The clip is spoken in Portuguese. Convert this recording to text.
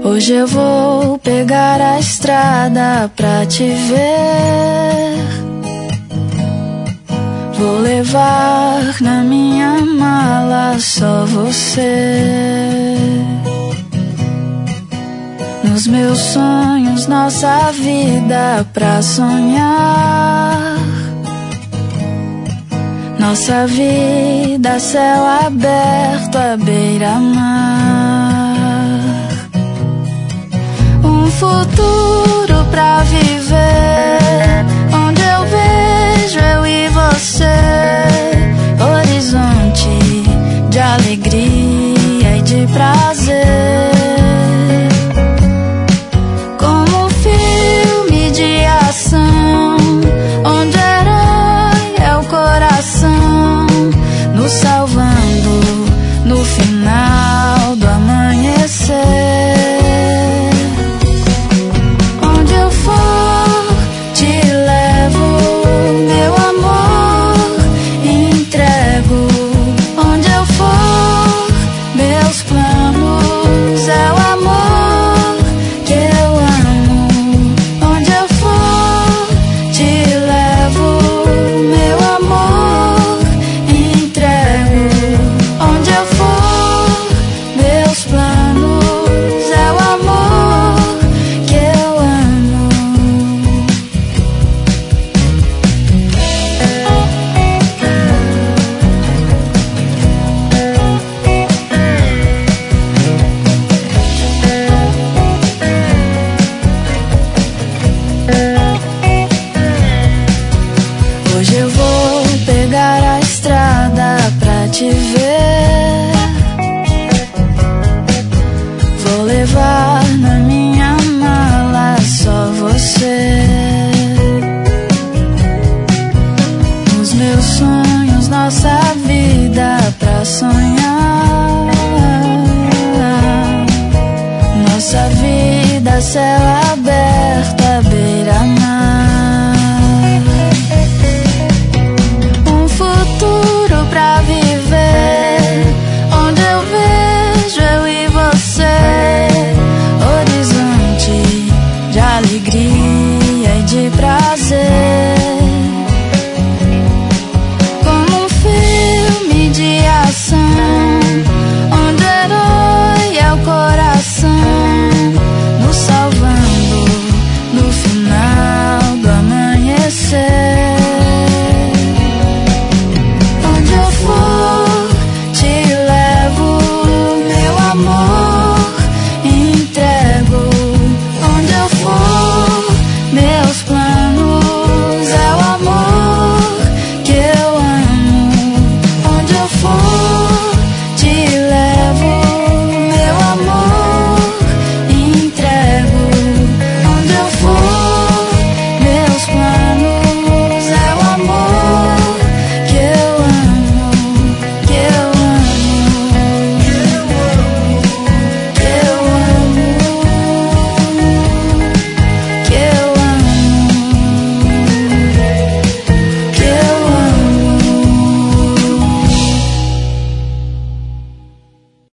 Hoje eu vou pegar a estrada pra te ver. Vou levar na minha mala só você. Nos meus sonhos, nossa vida pra sonhar. Nossa vida, céu aberto à beira-mar. Um futuro pra viver, onde eu vejo eu e você. Horizonte de alegria e de prazer. Como um filme de ação, onde o herói é o coração, nos salvando no final do amanhecer. Onde eu for, te levo, meu amor, entrego. Onde eu for, meus planos, é o amor que eu amo. Onde eu for, te levo, meu amor, entrego. Onde eu for, meus planos, é o amor que eu amo. Hoje eu vou pegar a estrada pra te ver. Vou levar na minha mala só você. Os meus sonhos, nossa vida pra sonhar. Nossa vida, céu